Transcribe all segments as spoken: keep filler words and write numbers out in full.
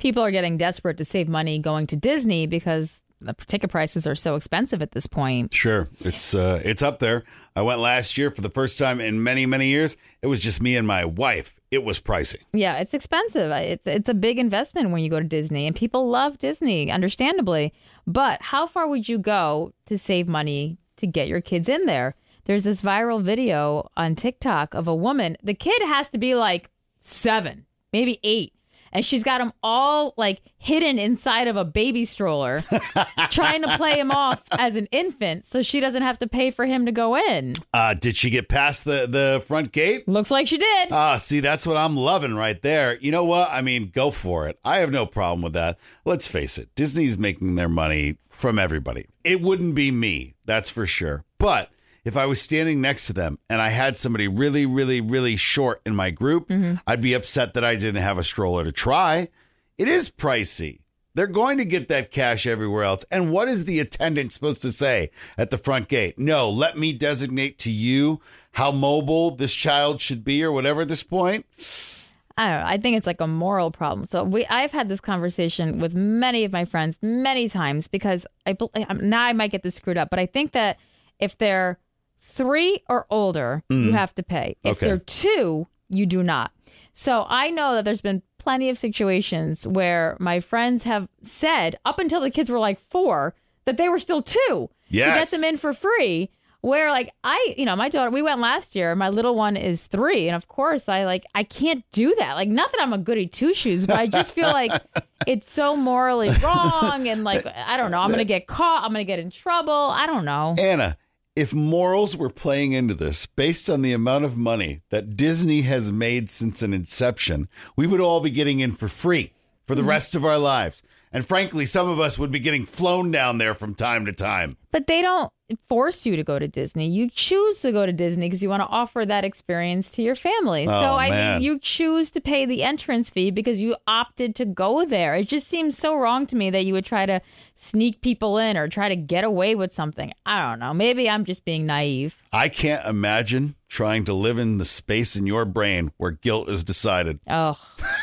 People are getting desperate to save money going to Disney because the ticket prices are so expensive at this point. Sure. It's uh, it's up there. I went last year for the first time in many, many years. It was just me and my wife. It was pricey. Yeah, it's expensive. It's, it's a big investment when you go to Disney, and people love Disney, understandably. But how far would you go to save money to get your kids in there? There's this viral video on TikTok of a woman. The kid has to be like seven, maybe eight. And she's got them all like hidden inside of a baby stroller, trying to play him off as an infant so she doesn't have to pay for him to go in. Uh, did she get past the, the front gate? Looks like she did. Ah, see, that's what I'm loving right there. You know what? I mean, go for it. I have no problem with that. Let's face it. Disney's making their money from everybody. It wouldn't be me, that's for sure. But if I was standing next to them and I had somebody really, really, really short in my group, mm-hmm. I'd be upset that I didn't have a stroller to try. It is pricey. They're going to get that cash everywhere else. And what is the attendant supposed to say at the front gate? No, let me designate to you how mobile this child should be or whatever at this point. I don't know. I think it's like a moral problem. So we, I've had this conversation with many of my friends many times because I now I might get this screwed up, but I think that if they're three or older, mm. you have to pay. If okay. they're two, you do not. So I know that there's been plenty of situations where my friends have said, up until the kids were like four, that they were still two. Yes. To get them in for free. Where like I, you know, my daughter, we went last year. My little one is three. And of course, I like, I can't do that. Like, not that I'm a goody two shoes, but I just feel like it's so morally wrong. And like, I don't know, I'm going to get caught. I'm going to get in trouble. I don't know. Anna, if morals were playing into this, based on the amount of money that Disney has made since an inception, we would all be getting in for free for the mm-hmm. rest of our lives. And frankly, some of us would be getting flown down there from time to time. But they don't force you to go to Disney. You choose to go to Disney because you want to offer that experience to your family. Oh, so, I man. mean, you choose to pay the entrance fee because you opted to go there. It just seems so wrong to me that you would try to sneak people in or try to get away with something. I don't know. Maybe I'm just being naive. I can't imagine trying to live in the space in your brain where guilt is decided. Oh,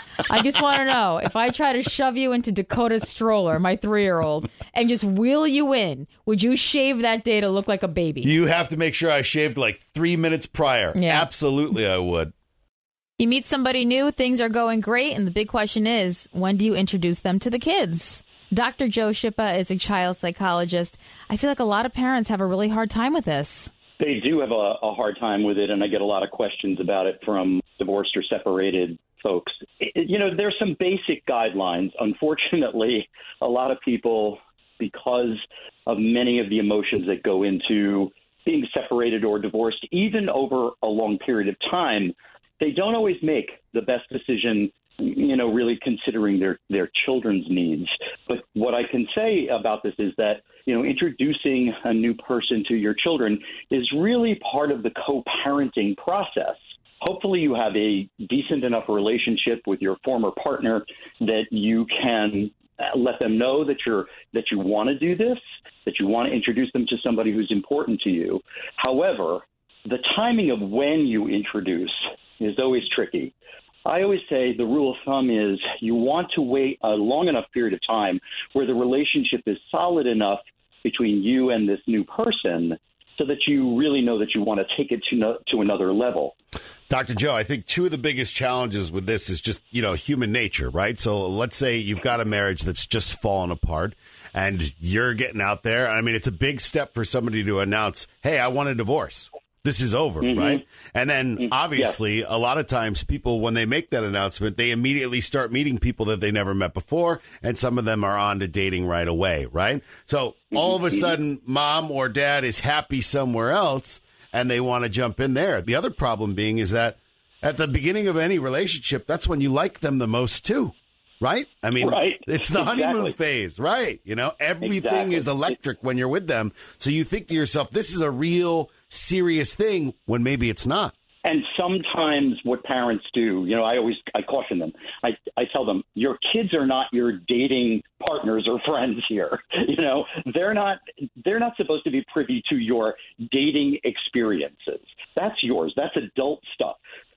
I just want to know, if I try to shove you into Dakota's stroller, my three-year-old, and just wheel you in, would you shave that day to look like a baby? You have to make sure I shaved like three minutes prior. Yeah. Absolutely, I would. You meet somebody new, things are going great, and the big question is, when do you introduce them to the kids? Doctor Joe Schippa is a child psychologist. I feel like a lot of parents have a really hard time with this. They do have a, a hard time with it, and I get a lot of questions about it from divorced or separated folks. It, you know, there's some basic guidelines. Unfortunately, a lot of people, because of many of the emotions that go into being separated or divorced, even over a long period of time, they don't always make the best decision, you know, really considering their, their children's needs. But what I can say about this is that, you know, introducing a new person to your children is really part of the co-parenting process. Hopefully you have a decent enough relationship with your former partner that you can let them know that you're that you want to do this, that you want to introduce them to somebody who's important to you. However, the timing of when you introduce is always tricky. I always say the rule of thumb is you want to wait a long enough period of time where the relationship is solid enough between you and this new person so that you really know that you want to take it to no, to another level. Doctor Joe, I think two of the biggest challenges with this is just, you know, human nature, right? So let's say you've got a marriage that's just fallen apart and you're getting out there. I mean, it's a big step for somebody to announce, hey, I want a divorce. This is over, mm-hmm. right? And then mm-hmm. obviously, yeah. a lot of times people, when they make that announcement, they immediately start meeting people that they never met before. And some of them are on to dating right away, right? So mm-hmm. all of a sudden, mom or dad is happy somewhere else and they want to jump in there. The other problem being is that at the beginning of any relationship, that's when you like them the most too, right? I mean, right. it's the exactly. honeymoon phase, right? You know, everything exactly. is electric when you're with them. So you think to yourself, this is a real serious thing when maybe it's not. And sometimes what parents do, you know, I always I caution them. I, I tell them, your kids are not your dating partners or friends here. You know, they're not they're not supposed to be privy to your dating experiences. That's yours. That's adult stuff.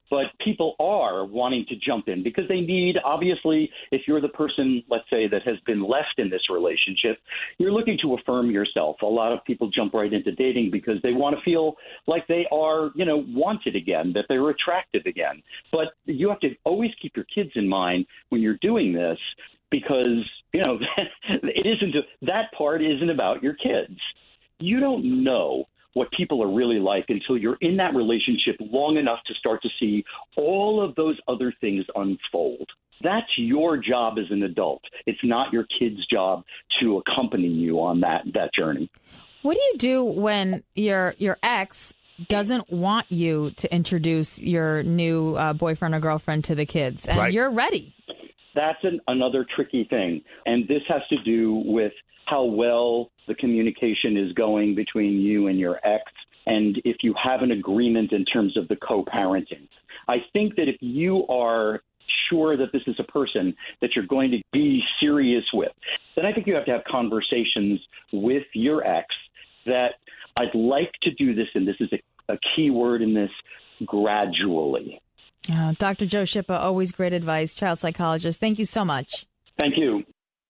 But people are wanting to jump in because they need, obviously, if you're the person, let's say, that has been left in this relationship, you're looking to affirm yourself. A lot of people jump right into dating because they want to feel like they are, you know, wanted again, that they're attractive again. But you have to always keep your kids in mind when you're doing this because, you know, it isn't that part isn't about your kids. You don't know what people are really like until you're in that relationship long enough to start to see all of those other things unfold. That's your job as an adult. It's not your kid's job to accompany you on that, that journey. What do you do when your your ex doesn't want you to introduce your new uh, boyfriend or girlfriend to the kids and right. you're ready? That's an, another tricky thing. And this has to do with how well the communication is going between you and your ex, and if you have an agreement in terms of the co-parenting. I think that if you are sure that this is a person that you're going to be serious with, then I think you have to have conversations with your ex that I'd like to do this, and this is a, a key word in this, gradually. Uh, Doctor Joe Shipa, always great advice, child psychologist. Thank you so much. Thank you.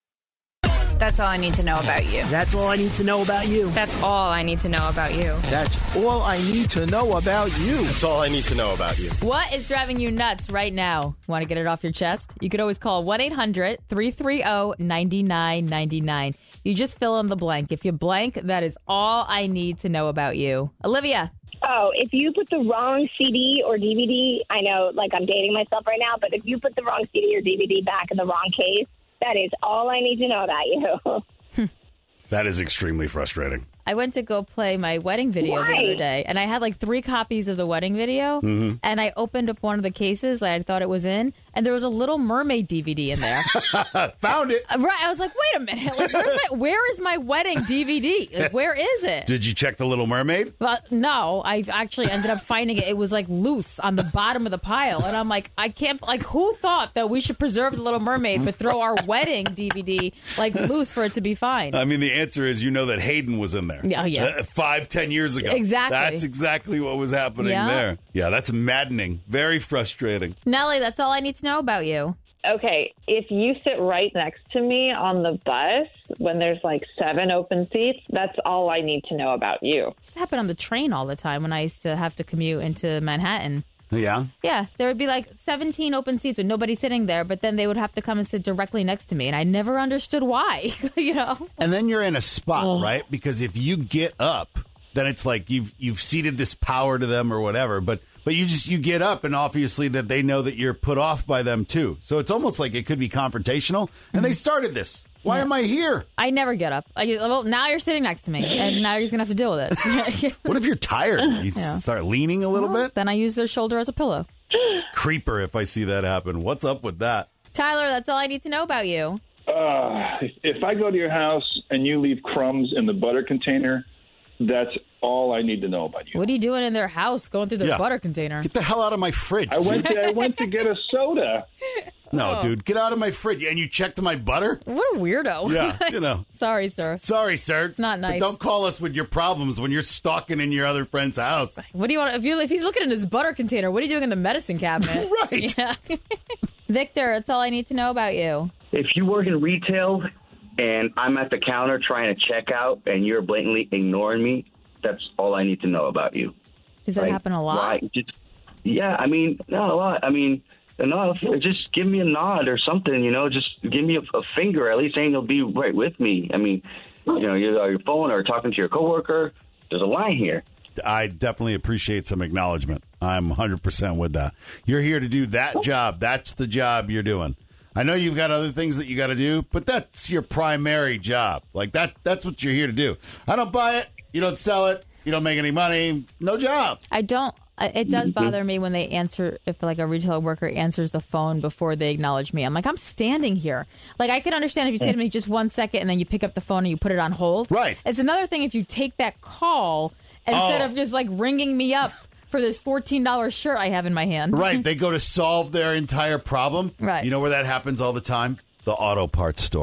That's all I need to know about you. That's all I need to know about you. That's all I need to know about you. That's all I need to know about you. That's all I need to know about you. What is driving you nuts right now? Want to get it off your chest? You could always call one eight hundred three three zero nine nine nine nine. You just fill in the blank. If you blank, that is all I need to know about you. Olivia. Oh, if you put the wrong C D or D V D, I know, like, I'm dating myself right now, but if you put the wrong C D or D V D back in the wrong case, that is all I need to know about you. That is extremely frustrating. I went to go play my wedding video Why? the other day, and I had like three copies of the wedding video, mm-hmm. and I opened up one of the cases that I thought it was in, and there was a Little Mermaid D V D in there. Found it. Right. I was like, wait a minute. Like, where's my, where is my wedding D V D? Like, where is it? Did you check The Little Mermaid? But no, I actually ended up finding it. It was like loose on the bottom of the pile. And I'm like, I can't, like, who thought that we should preserve The Little Mermaid but throw our wedding D V D like loose for it to be fine? I mean, the answer is you know that Hayden was in there. Oh, yeah. Uh, five, ten years ago. Exactly. That's exactly what was happening Yeah. there. Yeah, that's maddening. Very frustrating. Nellie, that's all I need to know about you. Okay, if you sit right next to me on the bus when there's like seven open seats, that's all I need to know about you. It used to happen on the train all the time when I used to have to commute into Manhattan. Yeah? Yeah, there would be like seventeen open seats with nobody sitting there, but then they would have to come and sit directly next to me, and I never understood why, you know? And then you're in a spot, right? Because if you get up, then it's like you've you've ceded this power to them or whatever, but but you just you get up, and obviously that they know that you're put off by them too. So it's almost like it could be confrontational, and they started this. Why Yeah. am I here? I never get up. I just, well, now you're sitting next to me, and now you're just going to have to deal with it. What if you're tired? You Yeah. start leaning a little bit? Then I use their shoulder as a pillow. Creeper if I see that happen. What's up with that? Tyler, that's all I need to know about you. Uh, if I go to your house and you leave crumbs in the butter container, that's all I need to know about you. What are you doing in their house going through their Yeah. butter container? Get the hell out of my fridge. I went dude. to, I went to get a soda. No, Oh. dude, get out of my fridge. And you checked my butter? What a weirdo. Yeah, you know. Sorry, sir. Sorry, sir. It's not nice. But don't call us with your problems when you're stalking in your other friend's house. What do you want? If you if he's looking in his butter container, what are you doing in the medicine cabinet? Right. Yeah. Victor, that's all I need to know about you. If you work in retail and I'm at the counter trying to check out and you're blatantly ignoring me, that's all I need to know about you. Does that Right? happen a lot? Why? Just, yeah, I mean, not a lot. I mean, enough. Just give me a nod or something, you know, just give me a, a finger, at least saying you'll be right with me. I mean, you know, you're on your phone or talking to your coworker. There's a line here. I definitely appreciate some acknowledgement. I'm one hundred percent with that. You're here to do that job. That's the job you're doing. I know you've got other things that you got to do, but that's your primary job. Like that, that's what you're here to do. I don't buy it. You don't sell it. You don't make any money. No job. I don't. uh, It does bother me when they answer, if like a retail worker answers the phone before they acknowledge me. I'm like, I'm standing here. Like, I can understand if you say to me just one second and then you pick up the phone and you put it on hold. Right. It's another thing if you take that call instead Oh. of just like ringing me up for this fourteen dollars shirt I have in my hand. Right. They go to solve their entire problem. Right. You know where that happens all the time? The auto parts store.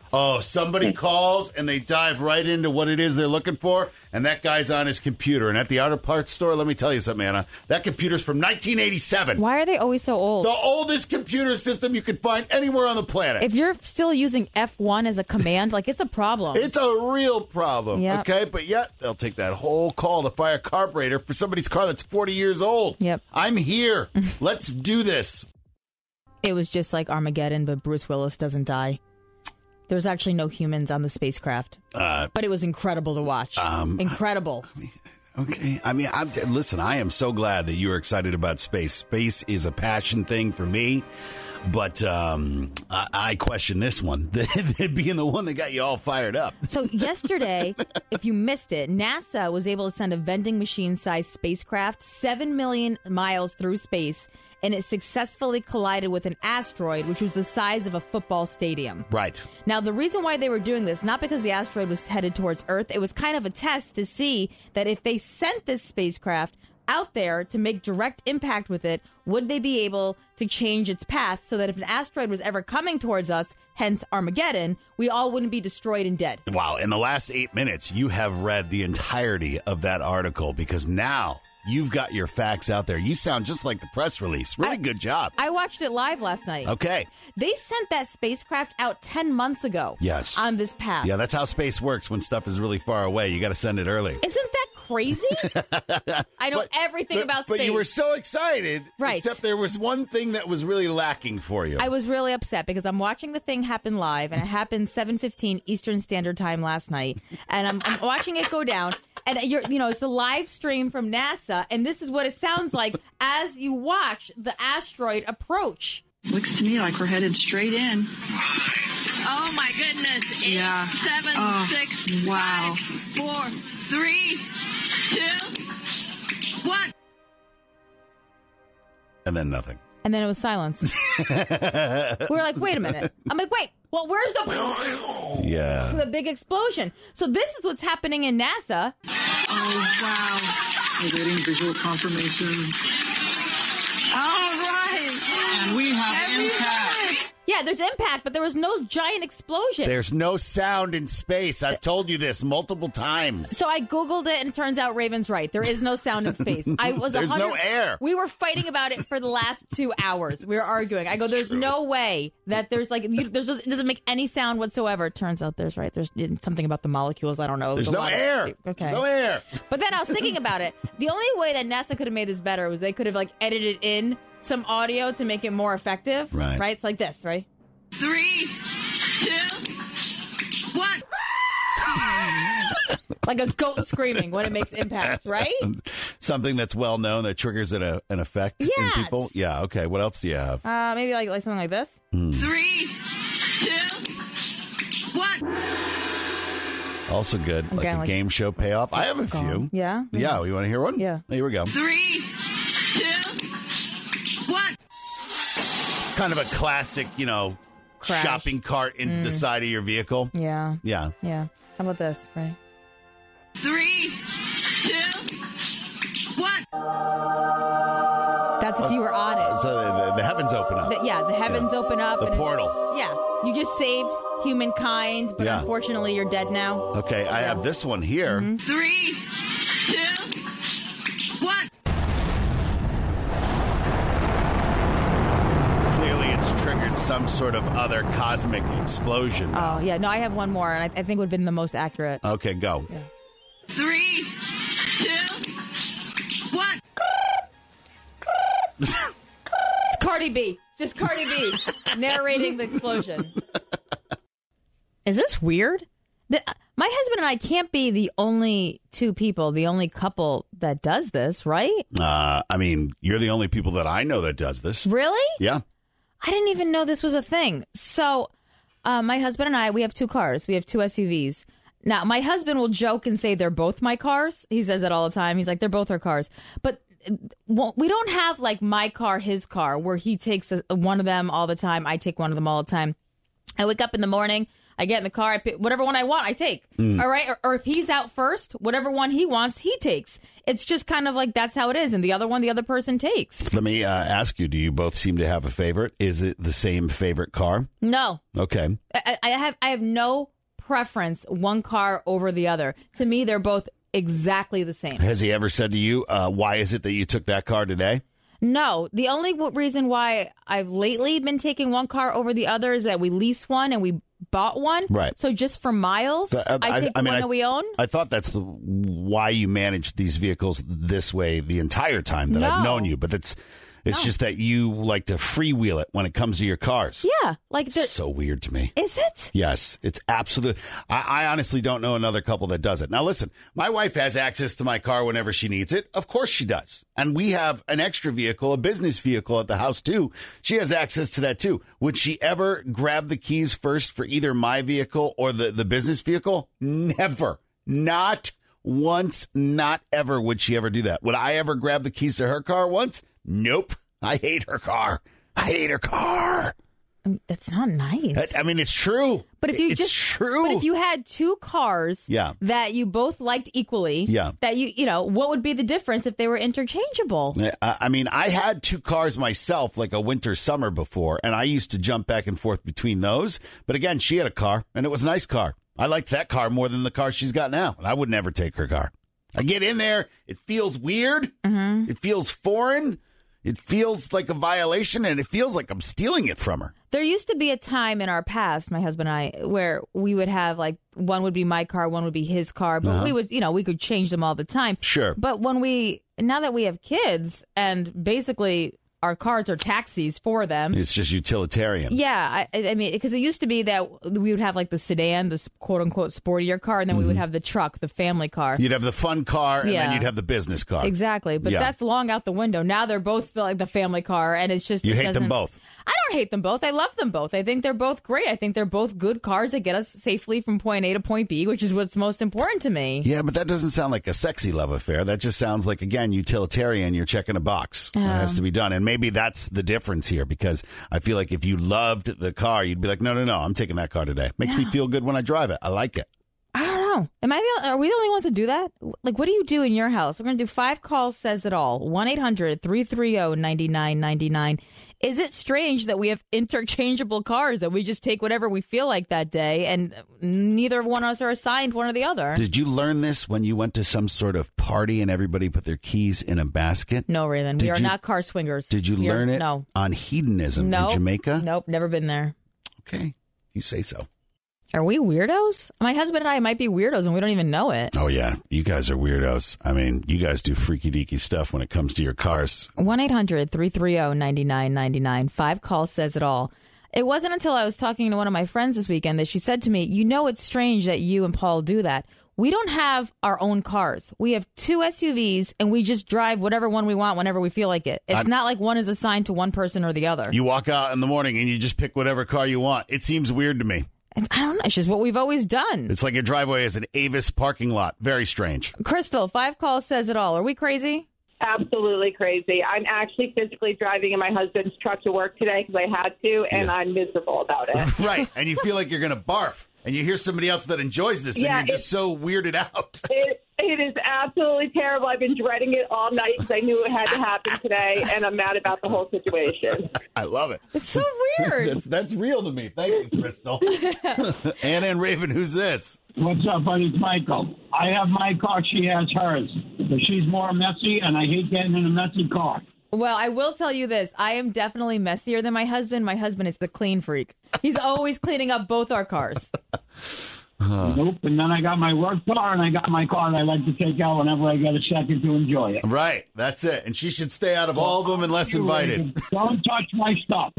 Oh, somebody calls and they dive right into what it is they're looking for, and that guy's on his computer. And at the auto parts store, let me tell you something, Anna, that computer's from nineteen eighty-seven. Why are they always so old? The oldest computer system you could find anywhere on the planet. If you're still using F one as a command, like, it's a problem. It's a real problem, Yep. okay? But yet, they'll take that whole call to fire a carburetor for somebody's car that's forty years old. Yep. I'm here. Let's do this. It was just like Armageddon, but Bruce Willis doesn't die. There's actually no humans on the spacecraft. Uh, but it was incredible to watch. Um, incredible. Okay. I mean, I'm, listen, I am so glad that you are excited about space. Space is a passion thing for me. But um, I, I question this one, being the one that got you all fired up. So yesterday, if you missed it, NASA was able to send a vending machine-sized spacecraft seven million miles through space, and it successfully collided with an asteroid, which was the size of a football stadium. Right. Now, the reason why they were doing this, not because the asteroid was headed towards Earth, it was kind of a test to see that if they sent this spacecraft out there to make direct impact with it, would they be able to change its path so that if an asteroid was ever coming towards us, hence Armageddon, we all wouldn't be destroyed and dead? Wow. In the last eight minutes, you have read the entirety of that article because now you've got your facts out there. You sound just like the press release. Really I, good job. I watched it live last night. Okay. They sent that spacecraft out ten months ago. Yes. On this path. Yeah, that's how space works when stuff is really far away. You got to send it early. Isn't that crazy? I know but, everything but, about space. But you were so excited. Right. Except there was one thing that was really lacking for you. I was really upset because I'm watching the thing happen live, and it happened seven fifteen Eastern Standard Time last night. And I'm, I'm watching it go down. And you're, you know, it's the live stream from NASA, and this is what it sounds like as you watch the asteroid approach. Looks to me like we're headed straight in. Oh my goodness! Eight, yeah. seven, oh, six, wow. five, four, three, two, one. And then nothing. And then it was silence. We were like, wait a minute. I'm like, wait, well, where's the... Yeah. The big explosion. So this is what's happening in NASA. Oh, wow. We're getting visual confirmation. All right. And we have Everybody. impact. Yeah, there's impact, but there was no giant explosion. There's no sound in space. I've told you this multiple times. So I Googled it, and it turns out Raven's right. There is no sound in space. I was There's one hundred no air. We were fighting about it for the last two hours. We were arguing. I go, there's no way that there's like, you, there's just, it doesn't make any sound whatsoever. It turns out there's right. There's something about the molecules. I don't know. There's a no lot of- air. okay. There's no air. But then I was thinking about it. The only way that NASA could have made this better was they could have like edited in some audio to make it more effective. Right. Right? It's like this, right? Three, two, one. Like a goat screaming when it makes impact, right? Something that's well known that triggers an, a, an effect Yes. in people. Yeah, okay. What else do you have? Uh, maybe like, like something like this. Mm. Three, two, one. Also good. Like Okay, a like- game show payoff. I have a Go few. on. Yeah? Yeah, you want to hear one? Yeah. Here we go. Three, two, one. Kind of a classic, you know, Crash. shopping cart into the Mm. side of your vehicle. Yeah. Yeah. Yeah. How about this, right? Three, two, one. That's if you were on it. So the, the heavens open up. The- yeah, the heavens Yeah. open up. The and it's- portal. Yeah. You just saved humankind, but Yeah. unfortunately you're dead now. Okay, I have this one here. Mm-hmm. Three, two, one. Clearly, it's triggered some sort of other cosmic explosion. Oh, yeah. No, I have one more, and I, I think would have been the most accurate. Okay, go. Yeah. Three, two, one. It's Cardi B. Just Cardi B narrating the explosion. Is this weird? The, my husband and I can't be the only two people, the only couple that does this, right? Uh, I mean, you're the only people that I know that does this. Really? Yeah. I didn't even know this was a thing. So, uh, my husband and I, we have two cars. We have two S U Vs. Now, my husband will joke and say they're both my cars. He says that all the time. He's like, they're both our cars. But uh, well, we don't have like my car, his car, where he takes a, one of them all the time. I take one of them all the time. I wake up in the morning. I get in the car, I pick whatever one I want, I take. Mm. All right? Or, or if he's out first, whatever one he wants, he takes. It's just kind of like that's how it is. And the other one, the other person takes. Let me uh, ask you, do you both seem to have a favorite? Is it the same favorite car? No. Okay. I, I have I have no preference one car over the other. To me, they're both exactly the same. Has he ever said to you, uh, why is it that you took that car today? No. The only w- reason why I've lately been taking one car over the other is that we leased one and we bought one. Right. So just for miles, So, uh, I take I the mean, one I- that we own. I thought that's the why you manage these vehicles this way the entire time that I've No. known you. But that's it's No. just that you like to freewheel it when it comes to your cars. Yeah. Like the, It's so weird to me. Is it? Yes, it's absolute. I, I honestly don't know another couple that does it. Now, listen, my wife has access to my car whenever she needs it. Of course she does. And we have an extra vehicle, a business vehicle at the house, too. She has access to that, too. Would she ever grab the keys first for either my vehicle or the, the business vehicle? Never. Not once, not ever would she ever do that. Would I ever grab the keys to her car once? Nope. I hate her car. I hate her car. That's not nice. I, I mean, it's true. But if you it's just true. But if you had two cars Yeah. that you both liked equally, Yeah. that you you know, what would be the difference if they were interchangeable? I I mean, I had two cars myself, like a winter summer before, and I used to jump back and forth between those. But again, she had a car, and it was a nice car. I liked that car more than the car she's got now. And I would never take her car. I get in there, it feels weird. Mm-hmm. It feels foreign. It feels like a violation, and it feels like I'm stealing it from her. There used to be a time in our past, my husband and I, where we would have like one would be my car, one would be his car, but Uh-huh. we would, you know, we could change them all the time. Sure. But when we now that we have kids and basically our cars are taxis for them. It's just utilitarian. Yeah, I, I mean, because it used to be that we would have like the sedan, the quote unquote sportier car, and then we would have the truck, the family car. You'd have the fun car, and Yeah. then you'd have the business car. Exactly, but Yeah. that's long out the window. Now they're both like the family car, and it's just You it hate them doesn't- both. I don't hate them both. I love them both. I think they're both great. I think they're both good cars that get us safely from point A to point B, which is what's most important to me. Yeah, but that doesn't sound like a sexy love affair. That just sounds like, again, utilitarian. You're checking a box. It has to be done. And maybe that's the difference here, because I feel like if you loved the car, you'd be like, no, no, no, I'm taking that car today. Makes me feel good when I drive it. I like it. I don't know. Am I the, are we the only ones that do that? Like, what do you do in your house? We're going to do five calls, says it all. one eight hundred three three zero nine nine nine nine. Is it strange that we have interchangeable cars, that we just take whatever we feel like that day, and neither one of us are assigned one or the other? Did you learn this when you went to some sort of party and everybody put their keys in a basket? No, Raven. Did We are you- not car swingers. Did you We are- learn it No. on hedonism Nope. in Jamaica? Nope, never been there. Okay, you say so. Are we weirdos? My husband and I might be weirdos and we don't even know it. Oh, yeah. You guys are weirdos. I mean, you guys do freaky deaky stuff when it comes to your cars. one eight hundred three three zero nine nine nine nine. Five calls says it all. It wasn't until I was talking to one of my friends this weekend that she said to me, you know, it's strange that you and Paul do that. We don't have our own cars. We have two S U Vs and we just drive whatever one we want whenever we feel like it. It's I'm- not like one is assigned to one person or the other. You walk out in the morning and you just pick whatever car you want. It seems weird to me. I don't know. It's just what we've always done. It's like your driveway is an Avis parking lot. Very strange. Crystal, five calls says it all. Are we crazy? Absolutely crazy. I'm actually physically driving in my husband's truck to work today because I had to, and Yeah. I'm miserable about it. Right. And you feel like you're going to barf. And you hear somebody else that enjoys this, and Yeah, you're just it- so weirded out. It, it is absolutely terrible. I've been dreading it all night because I knew it had to happen today, and I'm mad about the whole situation. I love it. It's so weird. that's, that's real to me. Thank you, Crystal. Anna and Raven, who's this? What's up, buddy? It's Michael. I have my car. She has hers. But she's more messy, and I hate getting in a messy car. Well, I will tell you this. I am definitely messier than my husband. My husband is the clean freak. He's always cleaning up both our cars. Nope. And then I got my work car, and I got my car that I like to take out whenever I get a second to enjoy it. Right. That's it. And she should stay out of all of them unless invited. Don't touch my stuff.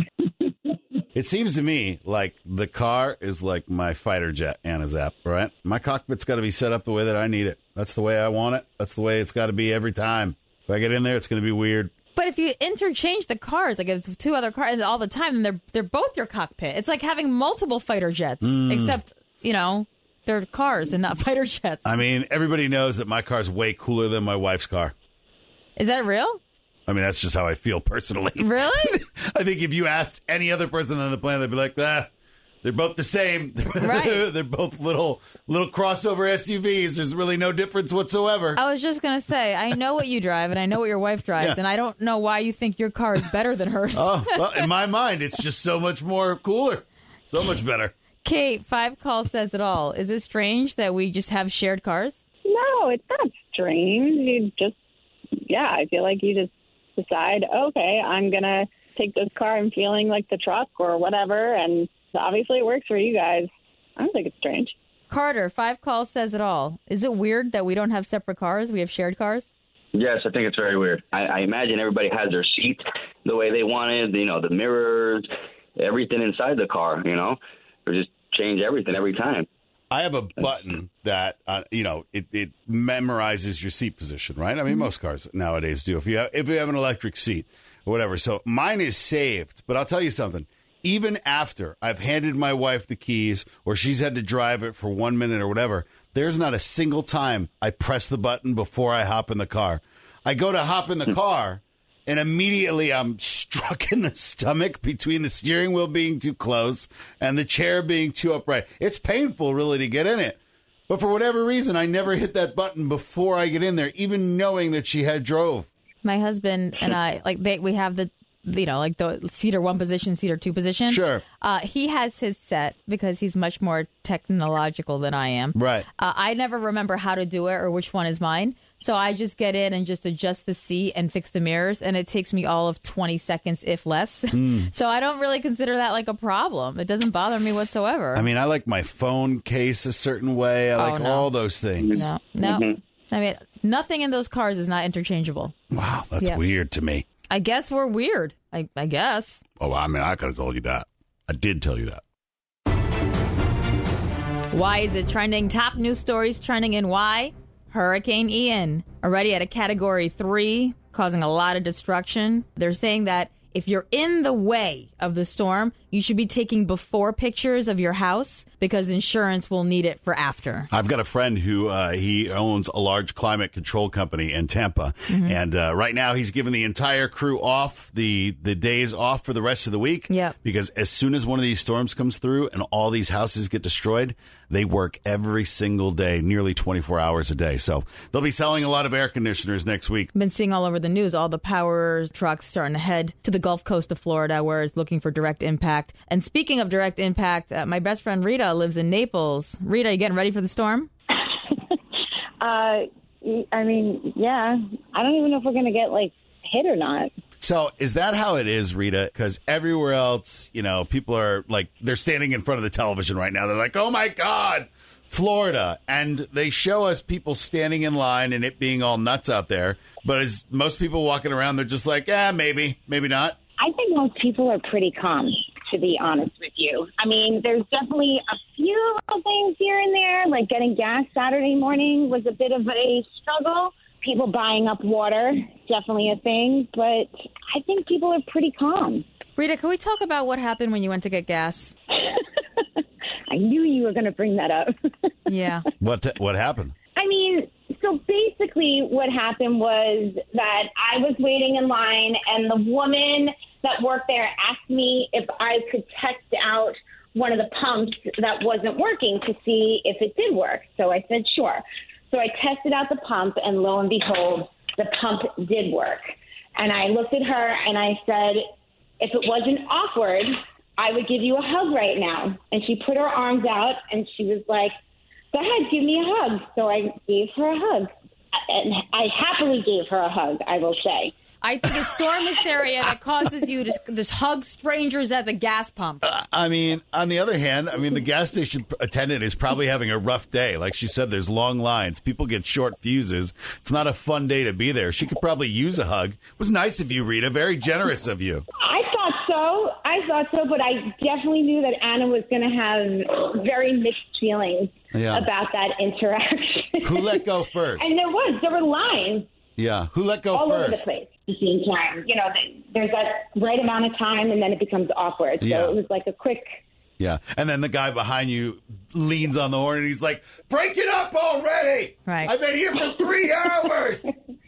It seems to me like the car is like my fighter jet, Anna's app, right? My cockpit's got to be set up the way that I need it. That's the way I want it. That's the way it's got to be every time. If I get in there, it's going to be weird. But if you interchange the cars, like if it's two other cars all the time, then they're they're both your cockpit. It's like having multiple fighter jets, Mm. except, you know, they're cars and not fighter jets. I mean, everybody knows that my car's way cooler than my wife's car. Is that real? I mean, that's just how I feel personally. Really? I think if you asked any other person on the planet, they'd be like, ah, They're both the same. Right. They're both little little crossover S U Vs. There's really no difference whatsoever. I was just going to say, I know what you drive, and I know what your wife drives, Yeah. and I don't know why you think your car is better than hers. Oh, well, in my mind, it's just so much more cooler. So much better. Kate, five call says it all. Is it strange that we just have shared cars? No, it's not strange. You just, yeah, I feel like you just decide, okay, I'm going to take this car I'm feeling like the truck or whatever, and obviously it works for you guys. I don't think it's strange. Carter, five call says it all. Is it weird that we don't have separate cars? We have shared cars? Yes, I think it's very weird. I, I imagine everybody has their seat the way they want it, you know, the mirrors, everything inside the car, you know, or just change everything every time. I have a button that, uh, you know, it, it memorizes your seat position, right? I mean, Mm-hmm. most cars nowadays do. If you have, if you have an electric seat or whatever. So mine is saved. But I'll tell you something. Even after I've handed my wife the keys or she's had to drive it for one minute or whatever, there's not a single time I press the button before I hop in the car. I go to hop in the car and immediately I'm struck in the stomach between the steering wheel being too close and the chair being too upright. It's painful, really, to get in it. But for whatever reason, I never hit that button before I get in there, even knowing that she had drove. My husband and I, like, they, we have the, you know, like the seater one position, seater two position. Sure. Uh, he has his set because he's much more technological than I am. Right. Uh, I never remember how to do it or which one is mine. So I just get in and just adjust the seat and fix the mirrors. And it takes me all of twenty seconds, if less. Mm. So I don't really consider that like a problem. It doesn't bother me whatsoever. I mean, I like my phone case a certain way. I Oh, like no. all those things. No, no. Mm-hmm. I mean, nothing in those cars is not interchangeable. Wow, that's Yeah. weird to me. I guess we're weird. I, I guess. Oh, I mean, I could have told you that. I did tell you that. Why is it trending? Top news stories trending in why? Hurricane Ian, already at a category three, causing a lot of destruction. They're saying that if you're in the way of the storm, you should be taking before pictures of your house because insurance will need it for after. I've got a friend who uh, he owns a large climate control company in Tampa, Mhm. and uh, right now he's given the entire crew off the the days off for the rest of the week. Yep. Because as soon as one of these storms comes through and all these houses get destroyed, they work every single day, nearly twenty-four hours a day. So they'll be selling a lot of air conditioners next week. Been seeing all over the news all the power trucks starting to head to the Gulf Coast of Florida, where it's looking for direct impact. And speaking of direct impact, uh, my best friend Rita lives in Naples. Rita, you getting ready for the storm? Uh, I mean, yeah. I don't even know if we're going to get, like, hit or not. So is that how it is, Rita? Because everywhere else, you know, people are like, they're standing in front of the television right now. They're like, oh, my God, Florida. And they show us people standing in line and it being all nuts out there. But as most people walking around, they're just like, yeah, maybe, maybe not. I think most people are pretty calm, to be honest with you. I mean, there's definitely a few little things here and there, like getting gas Saturday morning was a bit of a struggle. People buying up water, definitely a thing. But I think people are pretty calm. Rita, can we talk about what happened when you went to get gas? I knew you were going to bring that up. Yeah. What what happened? I mean, so basically what happened was that I was waiting in line and the woman that worked there asked me if I could test out one of the pumps that wasn't working to see if it did work. So I said, sure. So I tested out the pump and lo and behold, the pump did work. And I looked at her and I said, if it wasn't awkward, I would give you a hug right now. And she put her arms out and she was like, go ahead, give me a hug. So I gave her a hug. And I happily gave her a hug, I will say. I think it's storm hysteria that causes you to just hug strangers at the gas pump. Uh, I mean, on the other hand, I mean, the gas station attendant is probably having a rough day. Like she said, there's long lines. People get short fuses. It's not a fun day to be there. She could probably use a hug. It was nice of you, Rita. Very generous of you. I thought so. I thought so, but I definitely knew that Anna was going to have very mixed feelings Yeah. about that interaction. Who let go first? And there was. There were lines Yeah. Who let go all first? over the place at the same time. You know, there's that right amount of time, and then it becomes awkward. So Yeah. it was like a quick... Yeah. And then the guy behind you leans on the horn and he's like, break it up already. Right. I've been here for three hours.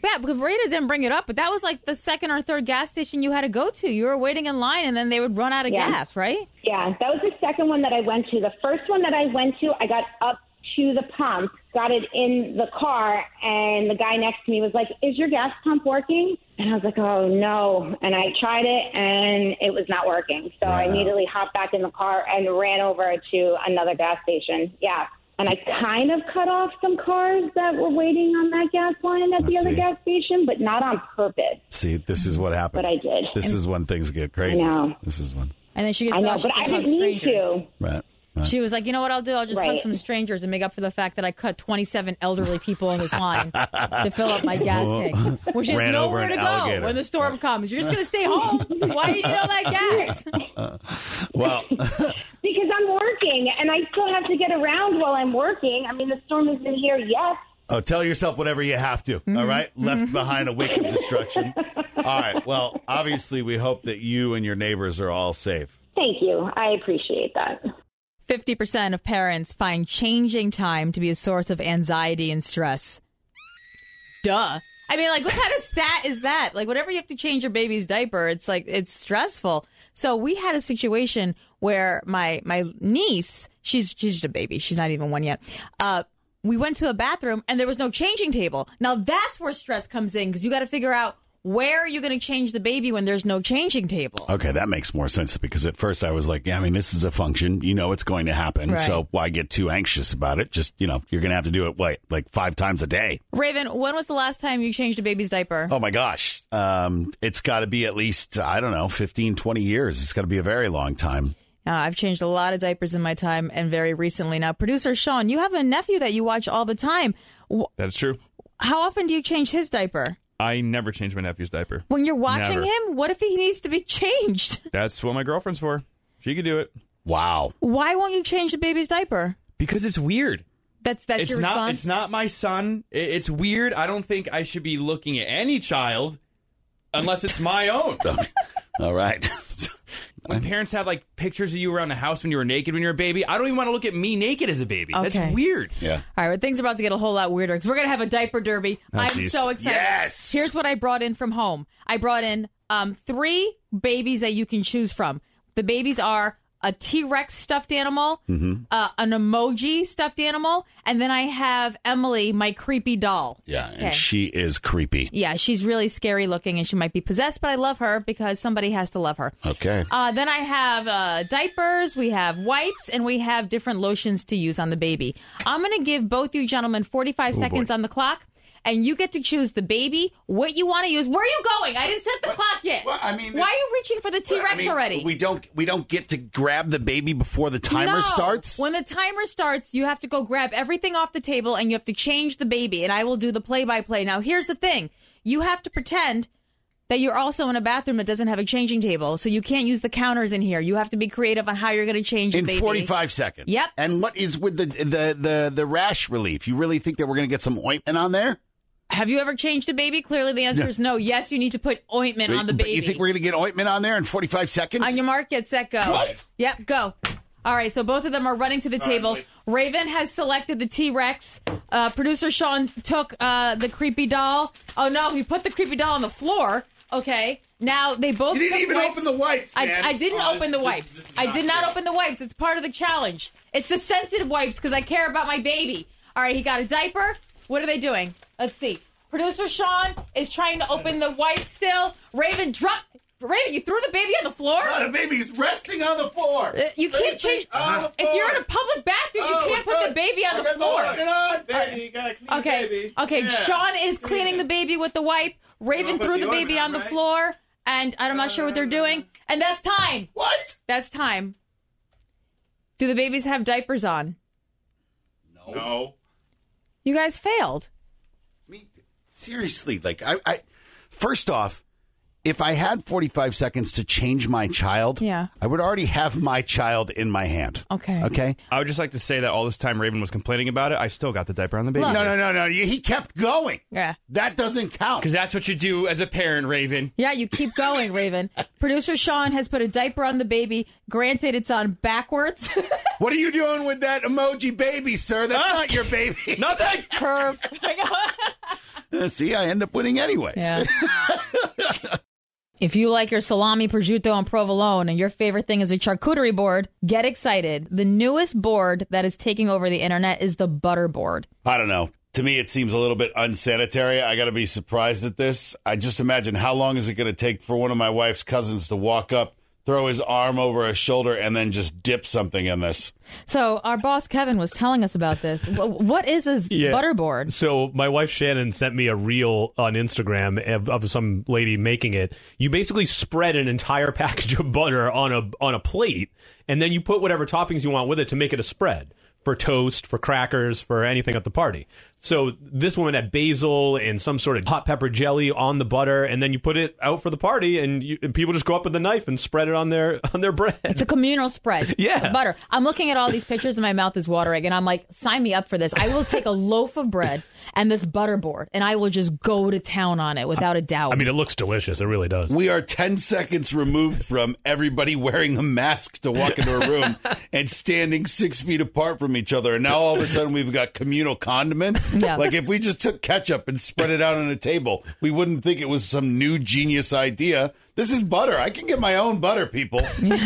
Yeah, because Rita didn't bring it up, but that was like the second or third gas station you had to go to. You were waiting in line, and then they would run out of Yeah. gas, right? Yeah, that was the second one that I went to. The first one that I went to, I got up to the pump, got it in the car, and the guy next to me was like, "Is your gas pump working?" And I was like, "Oh, no." And I tried it, and it was not working. So I immediately hopped back in the car and ran over to another gas station. Yeah. And I kind of cut off some cars that were waiting on that gas line at the other gas station, but not on purpose. See, this is what happens. But I did. This And- is when things get crazy. I know. This is when. And then she gets I know, thought she but could I hug didn't need strangers. to. Right. right. She was like, you know what I'll do? I'll just hug Right. some strangers and make up for the fact that I cut twenty-seven elderly people in this line to fill up my gas tank, which is Ran over nowhere an to go alligator. when the storm comes. You're just going to stay home. Why do you need all that gas? Well, Because I'm working, and I still have to get around while I'm working. I mean, the storm isn't here yet. oh, tell yourself whatever you have to. All right, left behind a wake of destruction. All right. Well, obviously, we hope that you and your neighbors are all safe. Thank you. I appreciate that. fifty percent of parents find changing time to be a source of anxiety and stress. Duh. I mean, like, what kind of stat is that? Like, whenever you have to change your baby's diaper, it's like, it's stressful. So we had a situation where my my niece, she's she's just a baby. She's not even one yet. Uh, we went to a bathroom and there was no changing table. Now that's where stress comes in because you got to figure out where are you going to change the baby when there's no changing table. Okay, that makes more sense because at first I was like, yeah, I mean, this is a function. You know it's going to happen. Right. So why get too anxious about it? Just, you know, you're going to have to do it, what, like five times a day? Raven, when was the last time you changed a baby's diaper? Oh, my gosh. Um, it's got to be at least, I don't know, fifteen, twenty years. It's got to be a very long time. Uh, I've changed a lot of diapers in my time and very recently. Now, producer Sean, you have a nephew that you watch all the time. W- That's true. How often do you change his diaper? I never change my nephew's diaper. When you're watching Never. him, what if he needs to be changed? That's what my girlfriend's for. She could do it. Wow. Why won't you change the baby's diaper? Because it's weird. That's that's it's your not, response? It's not my son. I- It's weird. I don't think I should be looking at any child unless it's my own. All right. When parents had like pictures of you around the house when you were naked when you were a baby, I don't even want to look at me naked as a baby. Okay. That's weird. Yeah. All right, well, things are about to get a whole lot weirder because we're going to have a diaper derby. Oh, I'm geez. so excited. Yes! Here's what I brought in from home. I brought in um, three babies that you can choose from. The babies are a T-Rex stuffed animal, Mm-hmm. uh, an emoji stuffed animal, and then I have Emily, my creepy doll. Yeah, Okay. and she is creepy. Yeah, she's really scary looking and she might be possessed, but I love her because somebody has to love her. Okay. Uh, then I have uh, diapers, we have wipes, and we have different lotions to use on the baby. I'm going to give both you gentlemen forty-five Oh, seconds boy. on the clock, and you get to choose the baby, what you want to use. Where are you going? I didn't set the clock yet. well, I mean, Why are you reaching for the T-Rex I mean, already? We don't we don't get to grab the baby before the timer No. starts? When the timer starts, you have to go grab everything off the table and you have to change the baby, and I will do the play-by-play. Now, here's the thing. You have to pretend that you're also in a bathroom that doesn't have a changing table, so you can't use the counters in here. You have to be creative on how you're going to change In the baby. forty-five seconds. Yep. And what is with the the the, the rash relief? You really think that we're going to get some ointment on there? Have you ever changed a baby? Clearly, the answer No. is no. Yes, you need to put ointment on the But baby. You think we're going to get ointment on there in forty-five seconds? On your mark, get set, go. What? Yep, go. All right, so both of them are running to the table. Raven has selected the T-Rex. Uh, producer Sean took uh, the creepy doll. Oh, no, he put the creepy doll on the floor. Okay, now they both You didn't took even wipes. open the wipes, man. I, I didn't Oh, open this- the this- wipes. this is I not did not good. open the wipes. It's part of the challenge. It's the sensitive wipes because I care about my baby. All right, he got a diaper. What are they doing? Let's see. Producer Sean is trying to open the wipes still. Raven, drop. Raven, you threw the baby on the floor? No, the baby's resting on the floor. Uh, you can't change. on the If you're floor. in a public bathroom, Oh, you can't put the good. baby on I the got floor. working on. Baby, you gotta clean Okay. baby. Okay. Yeah. Sean is cleaning the baby with the wipe. Raven put threw the the baby ointment on the on, right? floor, and I'm not sure what they're doing. And that's time. What? That's time. Do the babies have diapers on? No. You guys failed. I mean, seriously, like I, I first off, if I had forty-five seconds to change my child, Yeah. I would already have my child in my hand. Okay. Okay. I would just like to say that all this time Raven was complaining about it, I still got the diaper on the baby. Look. No, no, no, no. He kept going. Yeah. That doesn't count. Because that's what you do as a parent, Raven. Yeah, you keep going, Raven. Producer Sean has put a diaper on the baby. Granted, it's on backwards. What are you doing with that emoji baby, sir? That's Ah. not your baby. Nothing. Curve. See, I end up winning anyways. Yeah. If you like your salami, prosciutto, and provolone, and your favorite thing is a charcuterie board, get excited. The newest board that is taking over the internet is the butter board. I don't know. To me, it seems a little bit unsanitary. I got to be surprised at this. I just imagine how long is it going to take for one of my wife's cousins to walk up, throw his arm over his shoulder, and then just dip something in this. So our boss, Kevin, was telling us about this. What is this Yeah. butter board? So my wife Shannon sent me a reel on Instagram of, of some lady making it. You basically spread an entire package of butter on a on a plate, and then you put whatever toppings you want with it to make it a spread. For toast, for crackers, for anything at the party. So this woman had basil and some sort of hot pepper jelly on the butter, and then you put it out for the party, and, you, and people just go up with a knife and spread it on their on their bread. It's a communal spread. Yeah. Of butter. I'm looking at all these pictures and my mouth is watering, and I'm like, sign me up for this. I will take a loaf of bread and this butter board, and I will just go to town on it without a doubt. I mean, it looks delicious. It really does. We are ten seconds removed from everybody wearing a mask to walk into a room and standing six feet apart from each other. And now all of a sudden we've got communal condiments. Yeah. Like if we just took ketchup and spread it out on a table, we wouldn't think it was some new genius idea. This is butter. I can get my own butter, people.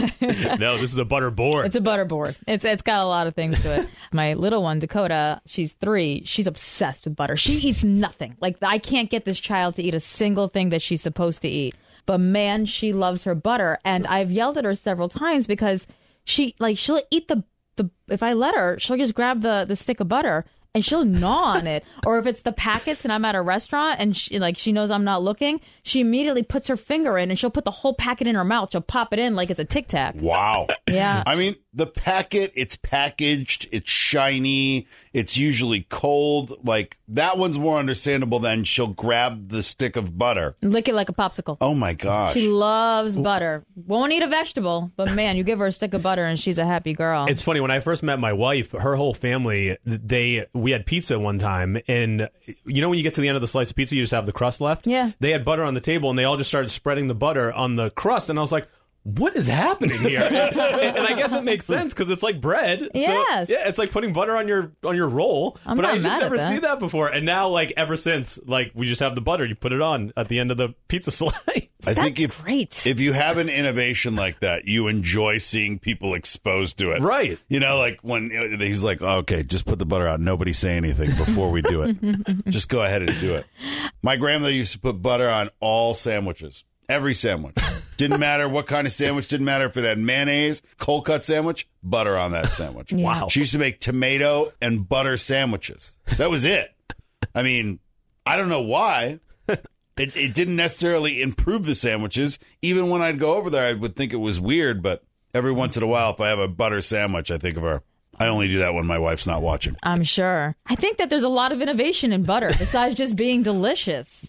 No, this is a butter board. It's a butter board. It's it's got a lot of things to it. My little one, Dakota, she's three. She's obsessed with butter. She eats nothing. Like, I can't get this child to eat a single thing that she's supposed to eat. But man, she loves her butter. And I've yelled at her several times because she like she'll eat the the if I let her, she'll just grab the the stick of butter and she'll gnaw on it. Or if it's the packets and I'm at a restaurant and she, like she knows I'm not looking, she immediately puts her finger in and she'll put the whole packet in her mouth. She'll pop it in like it's a Tic Tac. Wow. Yeah. I mean, the packet, it's packaged, it's shiny, it's usually cold. Like, that one's more understandable than she'll grab the stick of butter. Lick it like a popsicle. Oh, my gosh. She loves butter. Won't eat a vegetable, but man, you give her a stick of butter and she's a happy girl. It's funny, when I first met my wife, her whole family, they we had pizza one time, and you know when you get to the end of the slice of pizza, you just have the crust left? Yeah. They had butter on the table, and they all just started spreading the butter on the crust, and I was like, what is happening here? and, and I guess it makes sense because it's like bread. Yes. So, yeah, it's like putting butter on your on your roll. I'm but not I just mad at never that. see that before. And now, like ever since, like we just have the butter. You put it on at the end of the pizza slice. I think if, great. if you have an innovation like that, you enjoy seeing people exposed to it. Right. You know, like when he's like, oh, okay, just put the butter on. Nobody say anything before we do it. Just go ahead and do it. My grandmother used to put butter on all sandwiches. Every sandwich. Didn't matter what kind of sandwich. Didn't matter if it had mayonnaise, cold cut sandwich, butter on that sandwich. Wow. She used to make tomato and butter sandwiches. That was it. I mean, I don't know why. It, it didn't necessarily improve the sandwiches. Even when I'd go over there, I would think it was weird. But every once in a while, if I have a butter sandwich, I think of her. I only do that when my wife's not watching. I'm sure. I think that there's a lot of innovation in butter besides just being delicious.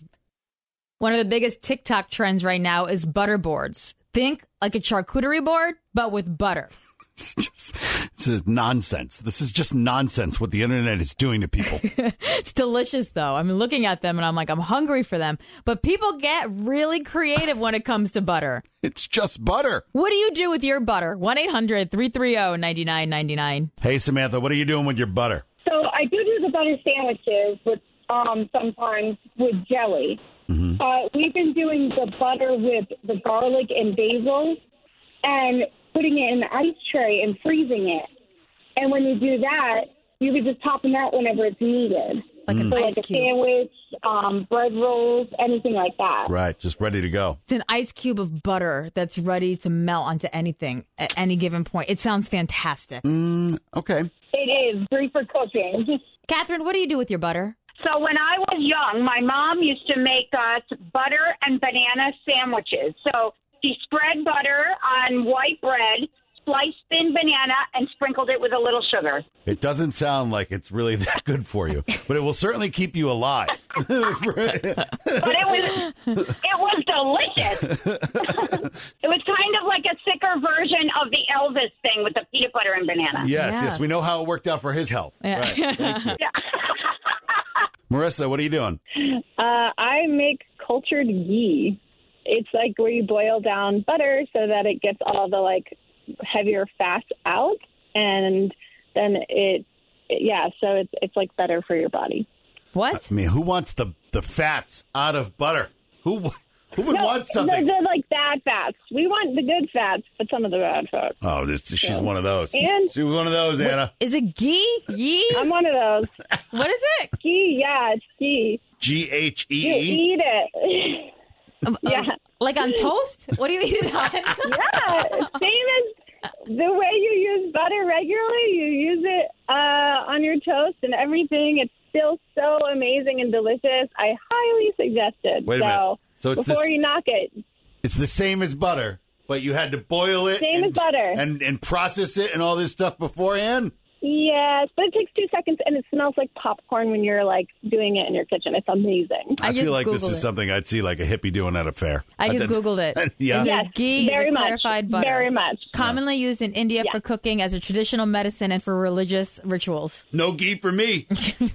One of the biggest TikTok trends right now is butter boards. Think like a charcuterie board, but with butter. It's just it's just nonsense. This is just nonsense what the internet is doing to people. It's delicious, though. I'm looking at them and I'm like, I'm hungry for them. But people get really creative when it comes to butter. It's just butter. What do you do with your butter? one eight hundred three three zero nine nine nine nine. Hey, Samantha, what are you doing with your butter? So I do do the butter sandwiches with um, sometimes with jelly. Mm-hmm. Uh, we've been doing the butter with the garlic and basil and putting it in the ice tray and freezing it. And when you do that, you can just top them out whenever it's needed. Like an so ice like a cube. sandwich, um, bread rolls, anything like that. Right, just ready to go. It's an ice cube of butter that's ready to melt onto anything at any given point. It sounds fantastic. Mm, okay. It is great for cooking. Catherine, what do you do with your butter? So when I was young, my mom used to make us butter and banana sandwiches. So she spread butter on white bread, sliced thin banana, and sprinkled it with a little sugar. It doesn't sound like it's really that good for you, but it will certainly keep you alive. But it was it was delicious. It was kind of like a thicker version of the Elvis thing with the peanut butter and banana. Yes, yes, yes, we know how it worked out for his health. Yeah. Right. Thank you. Marissa, what are you doing? Uh, I make cultured ghee. It's like where you boil down butter so that it gets all the like heavier fats out, and then it, it yeah, so it's it's like better for your body. What? I mean, who wants the the fats out of butter. Who who would No, want something? They're, they're like bad fats. We want the good fats, but some of the bad fats. Oh, this, she's one of those. And- She's one of those, Anna. Is it ghee? Yee? I'm one of those. What is it? Ghee, yeah, it's ghee. G H You E E. eat it. yeah. Like on toast? What do you eat it on? Yeah, same as the way you use butter regularly. You use it uh, on your toast and everything. It's still so amazing and delicious. I highly suggest it. Wait a so minute. So it's before this- you knock it, It's the same as butter, but you had to boil it. Same and, as butter. And, and process it and all this stuff beforehand? yes, but it takes two seconds and it smells like popcorn when you're like doing it in your kitchen. It's amazing. I, feel like this is something I'd see like a hippie doing at a fair. I just But Googled it. Yeah. It says Yes, ghee is very a much, clarified butter. very much. Commonly used in India for cooking as a traditional medicine and for religious rituals. No ghee for me.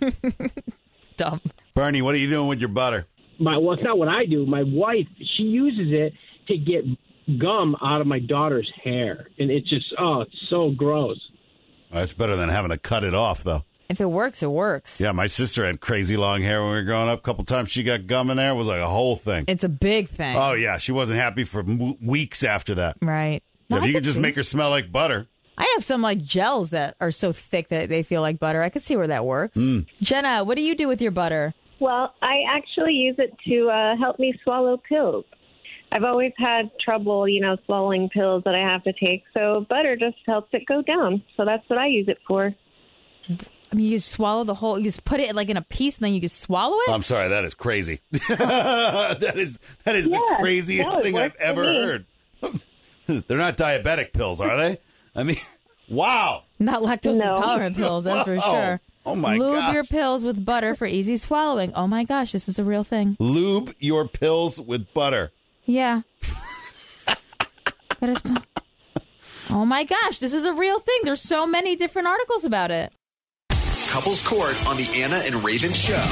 Dumb. Bernie, what are you doing with your butter? My well, it's not what I do. My wife, she uses it to get gum out of my daughter's hair, and it's just oh, it's so gross. Well, that's better than having to cut it off, though. If it works, it works. Yeah, my sister had crazy long hair when we were growing up. A couple times she got gum in there. It was like a whole thing. It's a big thing. Oh, yeah. She wasn't happy for m- weeks after that. Right. So if I you could could just see. make her smell like butter. I have some like gels that are so thick that they feel like butter. I could see where that works. Mm. Jenna, what do you do with your butter? Well, I actually use it to uh, help me swallow pills. I've always had trouble, you know, swallowing pills that I have to take, so butter just helps it go down. So that's what I use it for. I mean, you just swallow the whole, you just put it like in a piece and then you just swallow it? I'm sorry, that is crazy. that is that is Yeah, the craziest no, it thing I've works for ever me. heard. They're not diabetic pills, are they? I mean, wow. Not lactose No. intolerant pills, that's for Whoa. sure. Oh, my Lube gosh. your pills with butter for easy swallowing. Oh my gosh, this is a real thing. Lube your pills with butter. Yeah. That is- oh my gosh, this is a real thing. There's so many different articles about it. Couples Court on the Anna and Raven Show.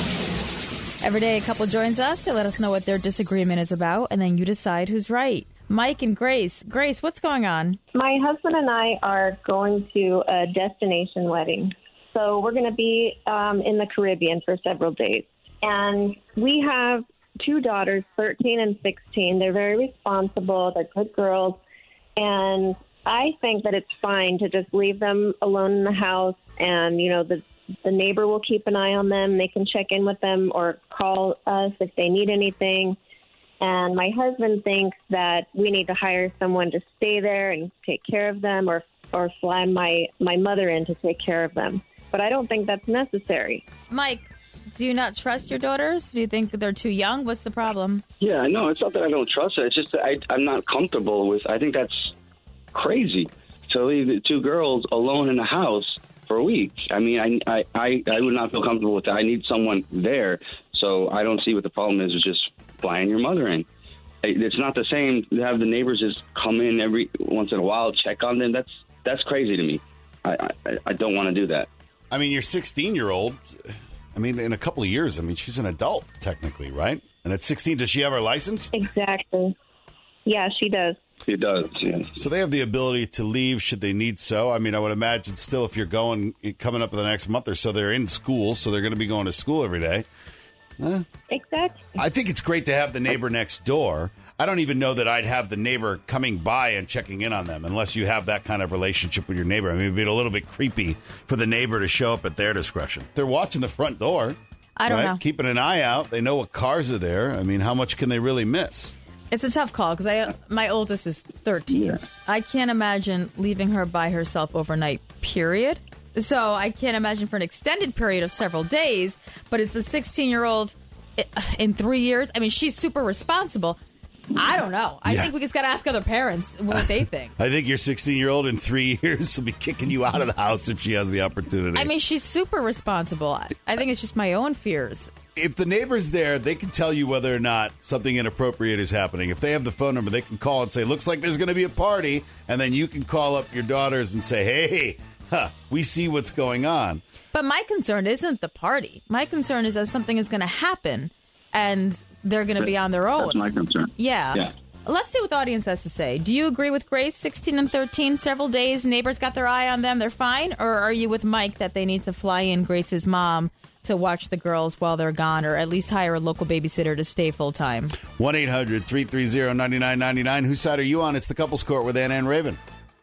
Every day, a couple joins us to let us know what their disagreement is about, and then you decide who's right. Mike and Grace. Grace, what's going on? My husband and I are going to a destination wedding. So we're going to be um, in the Caribbean for several days. And we have two daughters, thirteen and sixteen. They're very responsible. They're good girls. And I think that it's fine to just leave them alone in the house. And, you know, the, the neighbor will keep an eye on them. They can check in with them or call us if they need anything. And my husband thinks that we need to hire someone to stay there and take care of them, or or fly my, my mother in to take care of them. But I don't think that's necessary. Mike, do you not trust your daughters? Do you think that they're too young? What's the problem? Yeah, no, it's not that I don't trust her. It's just that I, I'm not comfortable with. I think that's crazy to leave the two girls alone in the house for a week. I mean, I, I, I, I would not feel comfortable with that. I need someone there. So I don't see what the problem is with just flying your mother in. It's not the same to have the neighbors just come in every once in a while, check on them. That's that's crazy to me. I, I, I don't want to do that. I mean, your sixteen-year-old, I mean, in a couple of years, I mean, she's an adult, technically, right? And at sixteen, does she have her license? Exactly. Yeah, she does. She does, yeah. So they have the ability to leave should they need so. I mean, I would imagine still if you're going, coming up in the next month or so, they're in school, so they're going to be going to school every day. Eh. Exactly. I think it's great to have the neighbor next door. I don't even know that I'd have the neighbor coming by and checking in on them unless you have that kind of relationship with your neighbor. I mean, it'd be a little bit creepy for the neighbor to show up at their discretion. They're watching the front door. I don't right? know. Keeping an eye out. They know what cars are there. I mean, how much can they really miss? It's a tough call because I my oldest is thirteen. I can't imagine leaving her by herself overnight, period. So I can't imagine for an extended period of several days, but it's the sixteen-year-old in three years. I mean, she's super responsible. I don't know. I Yeah. think we just got to ask other parents what they think. I think your sixteen-year-old in three years will be kicking you out of the house if she has the opportunity. I mean, she's super responsible. I- I think it's just my own fears. If the neighbor's there, they can tell you whether or not something inappropriate is happening. If they have the phone number, they can call and say, looks like there's going to be a party. And then you can call up your daughters and say, hey, huh, we see what's going on. But my concern isn't the party. My concern is that something is going to happen and they're going to be on their own. That's my concern. Yeah. Yeah. Let's see what the audience has to say. Do you agree with Grace, sixteen and thirteen, several days, neighbors got their eye on them, they're fine? Or are you with Mike that they need to fly in Grace's mom to watch the girls while they're gone, or at least hire a local babysitter to stay full-time? one eight hundred three three zero nine nine nine nine. Whose side are you on? It's the Couples Court with Anna and Raven.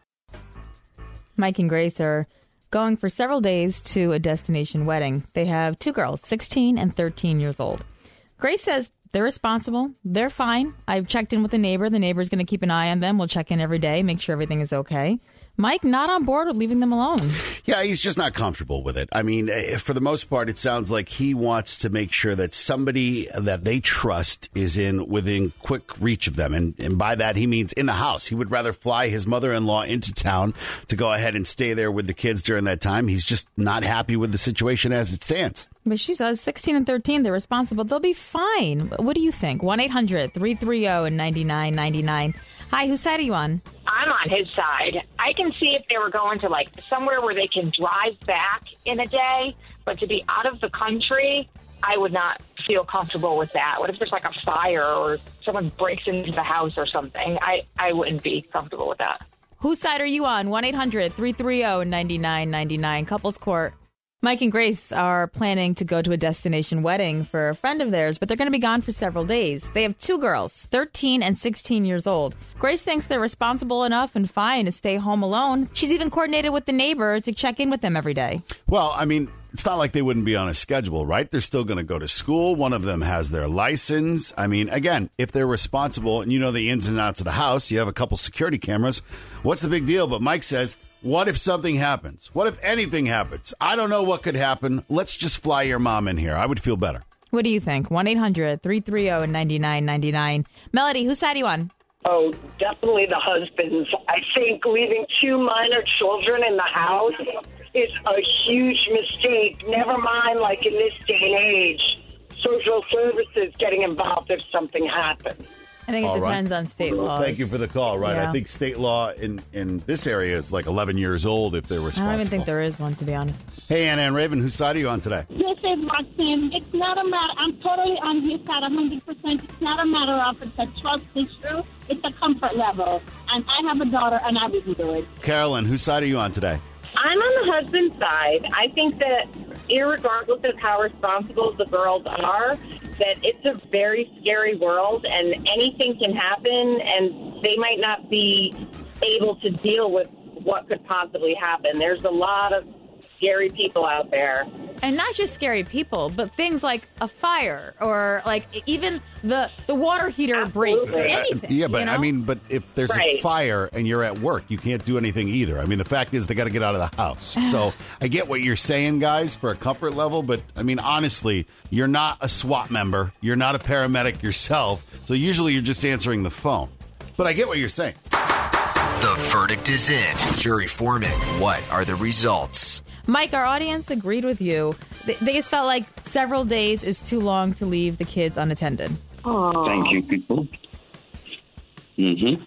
Mike and Grace are going for several days to a destination wedding. They have two girls, sixteen and thirteen years old. Grace says they're responsible. They're fine. I've checked in with the neighbor. The neighbor's going to keep an eye on them. We'll check in every day, make sure everything is okay. Mike, not on board with leaving them alone. Yeah, he's just not comfortable with it. I mean, for the most part, it sounds like he wants to make sure that somebody that they trust is in within quick reach of them. And, and by that, he means in the house. He would rather fly his mother-in-law into town to go ahead and stay there with the kids during that time. He's just not happy with the situation as it stands. But she says sixteen and thirteen, they're responsible. They'll be fine. What do you think? one eight hundred three three zero nine nine nine nine. Hi, whose side are you on? I'm on his side. I can see if they were going to, like, somewhere where they can drive back in a day, but to be out of the country, I would not feel comfortable with that. What if there's, like, a fire or someone breaks into the house or something? I, I wouldn't be comfortable with that. Whose side are you on? one eight hundred three three zero nine nine nine nine. Couples Court. Mike and Grace are planning to go to a destination wedding for a friend of theirs, but they're going to be gone for several days. They have two girls, thirteen and sixteen years old. Grace thinks they're responsible enough and fine to stay home alone. She's even coordinated with the neighbor to check in with them every day. Well, I mean, it's not like they wouldn't be on a schedule, right? They're still going to go to school. One of them has their license. I mean, again, if they're responsible and you know the ins and outs of the house, you have a couple security cameras, what's the big deal? But Mike says, what if something happens? What if anything happens? I don't know what could happen. Let's just fly your mom in here. I would feel better. What do you think? one eight hundred three three zero nine nine nine nine. Melody, whose side are you on? Oh, definitely the husband's. I think leaving two minor children in the house is a huge mistake. Never mind, like in this day and age, social services getting involved if something happens. I think it All depends right. on state Well, laws. Thank you for the call. Right. Yeah. I think state law in, in this area is like eleven years old if they're I responsible. don't even think there is one, to be honest. Hey, Anna and Raven, whose side are you on today? This is Maxine. It's not a matter. I'm totally on his side, one hundred percent. It's not a matter of it's a trust issue. It's a comfort level. And I have a daughter, and I wouldn't do it. Carolyn, whose side are you on today? I'm on the husband's side. I think that irregardless of how responsible the girls are, that it's a very scary world and anything can happen and they might not be able to deal with what could possibly happen. There's a lot of scary people out there. And not just scary people, but things like a fire or like even the the water heater breaks. Anything. Yeah, but you know? I mean, but if there's Right. a fire and you're at work, you can't do anything either. I mean, the fact is they got to get out of the house. So I get what you're saying, guys, for a comfort level. But I mean, honestly, you're not a SWAT member. You're not a paramedic yourself. So usually you're just answering the phone. But I get what you're saying. The verdict is in. Jury foreman, what are the results? Mike, our audience agreed with you. They, they just felt like several days is too long to leave the kids unattended. Thank you, people. Mm-hmm.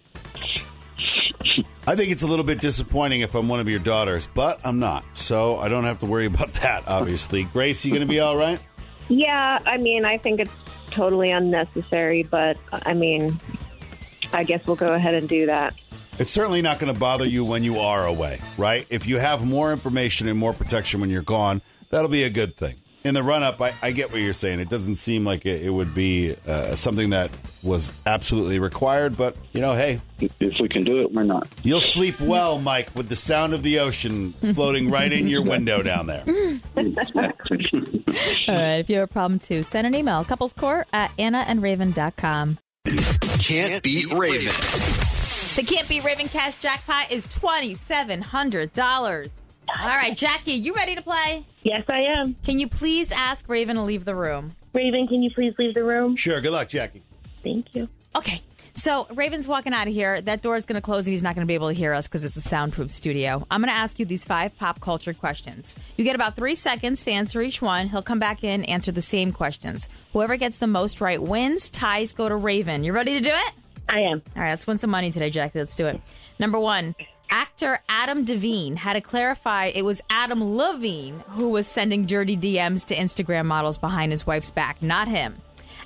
I think it's a little bit disappointing if I'm one of your daughters, but I'm not. So I don't have to worry about that, obviously. Grace, you going to be all right? Yeah, I mean, I think it's totally unnecessary, but I mean, I guess we'll go ahead and do that. It's certainly not going to bother you when you are away, right? If you have more information and more protection when you're gone, that'll be a good thing. In the run-up, I, I get what you're saying. It doesn't seem like it, it would be uh, something that was absolutely required, but, you know, hey. If we can do it, why not? You'll sleep well, Mike, with the sound of the ocean floating right in your window down there. All right, if you have a problem, too, send an email, couplescourt at anna and raven dot com. Can't beat Raven. The Can't Be Raven Cash Jackpot is twenty-seven hundred dollars. All right, Jackie, you ready to play? Yes, I am. Can you please ask Raven to leave the room? Raven, can you please leave the room? Sure. Good luck, Jackie. Thank you. Okay. So Raven's walking out of here. That door is going to close and he's not going to be able to hear us because it's a soundproof studio. I'm going to ask you these five pop culture questions. You get about three seconds to answer each one. He'll come back in, answer the same questions. Whoever gets the most right wins. Ties go to Raven. You ready to do it? I am. All right, let's win some money today, Jackie. Let's do it. Number one, actor Adam Devine had to clarify it was Adam Levine who was sending dirty D Ms to Instagram models behind his wife's back, not him.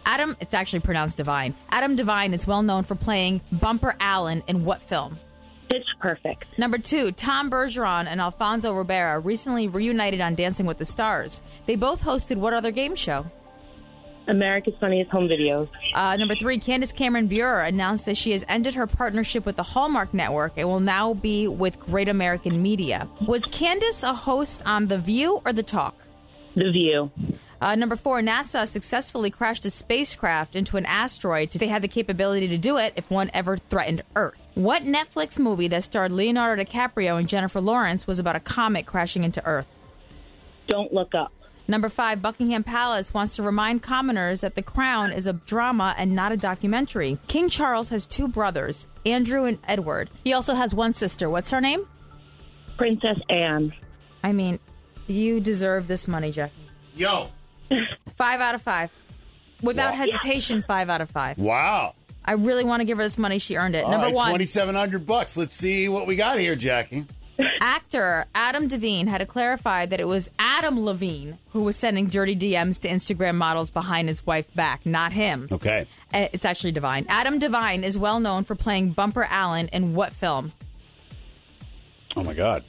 Adam, it's actually pronounced Devine. Adam Devine is well known for playing Bumper Allen in what film? Pitch Perfect. Number two, Tom Bergeron and Alfonso Ribeira recently reunited on Dancing with the Stars. They both hosted what other game show? America's Funniest Home Videos. Uh, number three, Candace Cameron Bure announced that she has ended her partnership with the Hallmark Network and will now be with Great American Media. Was Candace a host on The View or The Talk? The View. Uh, number four, NASA successfully crashed a spacecraft into an asteroid. They had the capability to do it if one ever threatened Earth. What Netflix movie that starred Leonardo DiCaprio and Jennifer Lawrence was about a comet crashing into Earth? Don't Look Up. Number five, Buckingham Palace wants to remind commoners that The Crown is a drama and not a documentary. King Charles has two brothers, Andrew and Edward. He also has one sister. What's her name? Princess Anne. I mean, you deserve this money, Jackie. Yo. Five out of five. Without Wow. hesitation, five out of five. Wow. I really want to give her this money. She earned it. All Number right, one. twenty-seven hundred bucks. Let's see what we got here, Jackie. Actor Adam Devine had to clarify that it was Adam Levine who was sending dirty D Ms to Instagram models behind his wife's back, not him. Okay. Uh, It's actually Devine. Adam Devine is well known for playing Bumper Allen in what film? Oh, my God.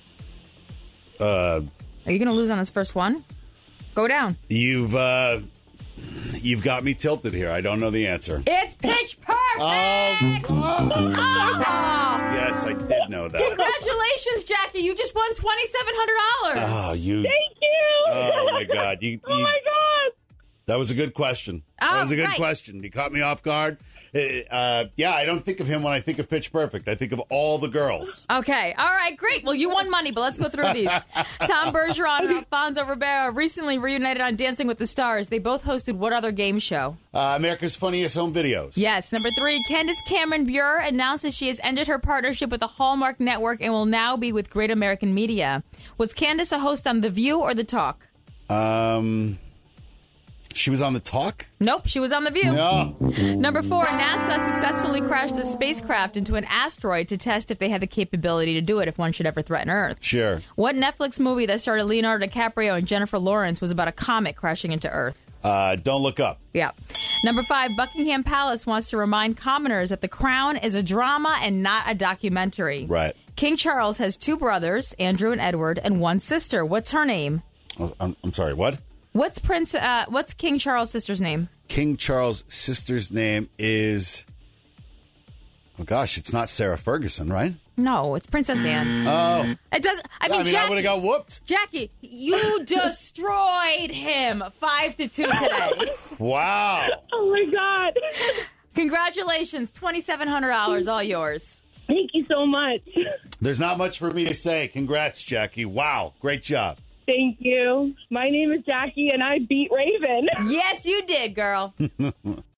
Uh, Are you going to lose on this first one? Go down. you've, uh, you've got me tilted here. I don't know the answer. It's Pitch Perfect! Oh, Oh! yes, I did know that. Congratulations, Jackie. You just won twenty-seven hundred dollars. Oh, you. Thank you. Oh, my God. You, Oh, you- my God. That was a good question. Oh, that was a good right. question. You caught me off guard. Uh, uh, yeah, I don't think of him when I think of Pitch Perfect. I think of all the girls. Okay. All right. Great. Well, you won money, but let's go through these. Tom Bergeron and Alfonso Ribeira recently reunited on Dancing with the Stars. They both hosted what other game show? Uh, America's Funniest Home Videos. Yes. Number three, Candace Cameron Bure announced that she has ended her partnership with the Hallmark Network and will now be with Great American Media. Was Candace a host on The View or The Talk? Um, she was on The Talk? Nope, she was on The View. No. Number four, NASA successfully crashed a spacecraft into an asteroid to test if they had the capability to do it if one should ever threaten Earth. Sure. What Netflix movie that starred Leonardo DiCaprio and Jennifer Lawrence was about a comet crashing into Earth? Uh, Don't Look Up. Yeah. Number five, Buckingham Palace wants to remind commoners that The Crown is a drama and not a documentary. Right. King Charles has two brothers, Andrew and Edward, and one sister. What's her name? Oh, I'm, I'm sorry, what? What's Prince? Uh, what's King Charles' sister's name? King Charles' sister's name is... Oh, gosh, it's not Sarah Ferguson, right? No, it's Princess Anne. Oh. It doesn't. I Yeah, mean, I mean, I Jackie, would've got whooped. Jackie, you destroyed him five to two today. Wow. Oh, my God. Congratulations, twenty-seven hundred dollars, all yours. Thank you so much. There's not much for me to say. Congrats, Jackie. Wow. Great job. Thank you. My name is Jackie, and I beat Raven. Yes, you did, girl.